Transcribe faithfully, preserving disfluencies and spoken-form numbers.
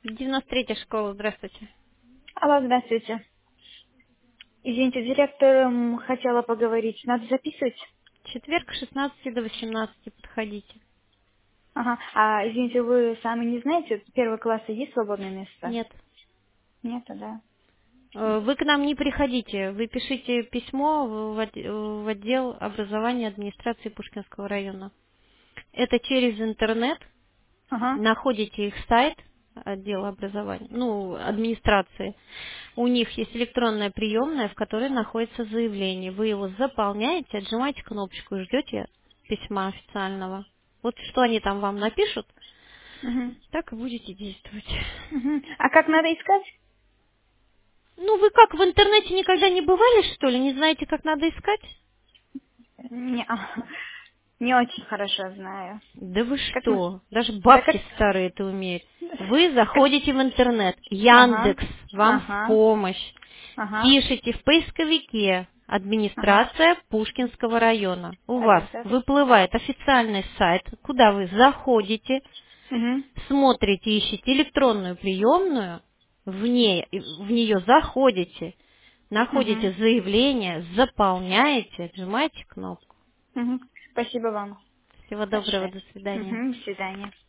девяносто третья школа, здравствуйте. Алло, здравствуйте. Извините, директором хотела поговорить. Надо записывать? Четверг с шестнадцати до восемнадцати подходите. Ага. А, извините, вы сами не знаете, первого класса есть свободное место? Нет. Нет, а да. Э, Вы к нам не приходите, вы пишите письмо в от- в отдел образования администрации Пушкинского района. Это через интернет, Ага. находите их сайт отдела образования, ну, администрации. У них есть электронная приемная, в которой находится заявление. Вы его заполняете, отжимаете кнопочку и ждете письма официального. Вот что они там вам напишут, Мгм. так и будете действовать. Мгм. А как надо искать? Ну, вы как, в интернете никогда не бывали, что ли? Не знаете, как надо искать? Не, не очень хорошо знаю. Да вы Как, м- что? Даже да как, бабки старые это умеют. Вы как, заходите в интернет, ага, Яндекс вам в ага, помощь. ага, Пишите в поисковике ага. администрация Пушкинского района. У вас Администрация. выплывает официальный сайт, куда вы заходите, Угу, смотрите, ищете электронную приемную, в, ней, в нее заходите, угу, находите заявление, заполняете, нажимаете кнопку. угу. Спасибо вам Всего доброго, большое. до свидания. Угу, до свидания.